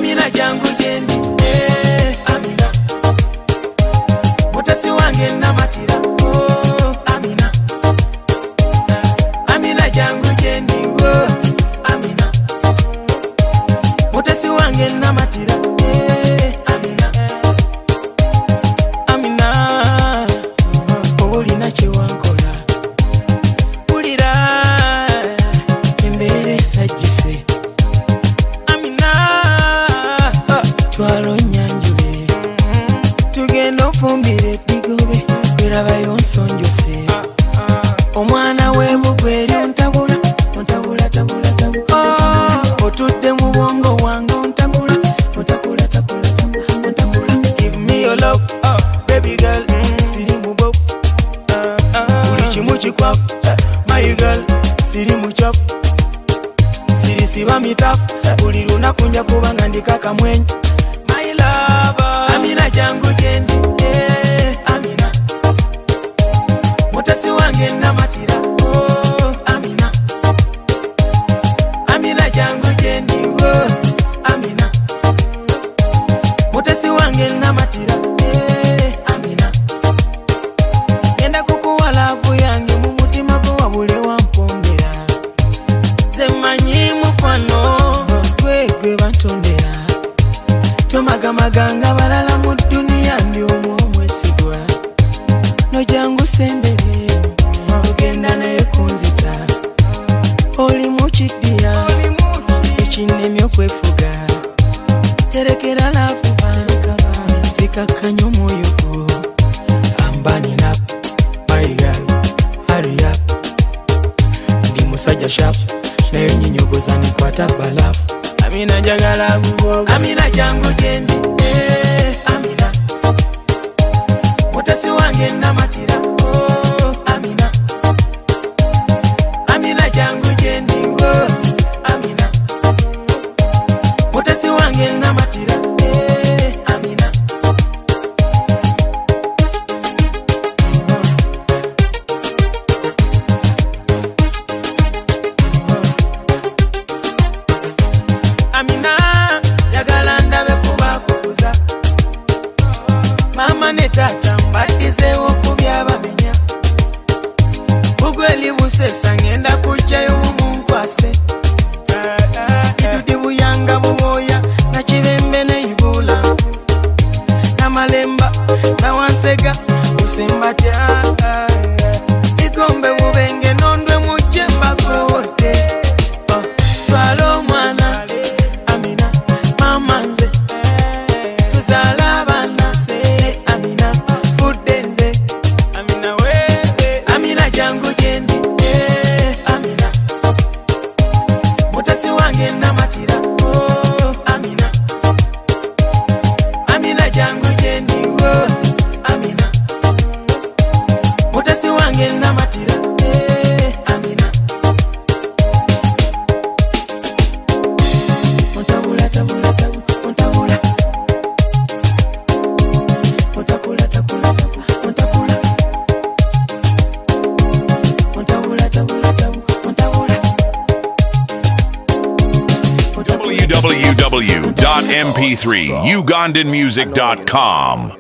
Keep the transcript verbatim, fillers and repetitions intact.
Amina jangu jendi eh Amina mutesi wange namatira oh Amina Amina jangu jendi oh Amina mutesi wange namatira eh Amina Amina oli na chiwankola ulira embere sajise Amina twalo nyanjule tugendo fumbire tigobe kwiraba yonsonjose omwana webugweri ontabula ontabula tabula tabula otudde mu bwongo wange ontabula ontabula tabula ontabula give me your love baby girl siri mu bof uli kimu kikwafu my girl siri mu chafu siri siba mitafu uli lunaku nja kubanga ndikaka mwenye my lover Amina jangu jendi eh Amina mutesi wange namatira oh Amina Amina jangu jendi oh Amina mutesi wange namatira eh Amina yenda kukuwa lavu yange mu mutima gwo wabule wampondera zemanyi mukwano gwegwe bantondera tomagamaganga balala mu dunia ndi omwo omwesigwa nojangu sembere ogenda naye kunzita oli mu kiddira ekinnemye okwefuga terekera lavu bankaba zikakkanya omwoyo gwo ambanina my girl hurry up ndi musajja sharp naye nyinyogoza nekwata balafu Amina jagala gugogo Amina jangu jendi eh Amina mutesi wange namatira oh Amina Amina jangu jendi oh Amina mutesi wange namatira eh Amina Amina yagala ndabe kuba kukuza mama ne tata mbadizeewo kubyabamenya bugweli busesa ngenda kujjayo mu munkwase idudi buyanga buboya na kibembe neibula namalemba nawansega usimbatya igombe bubenge nondwe mujemba kote swala omwana Amina mama nze tuzala abana se Amina fudenze Amina wewe Amina jangu jendi eh Amina mutesi wange namatira oh Amina Amina jangu jendi oh Amina mutesi wange namatira eh Amina ontabula tabula tabula ontabula ontabula tabula ontabula ontabula tabula tabula ontabula w w w dot m p three ugandan music dot com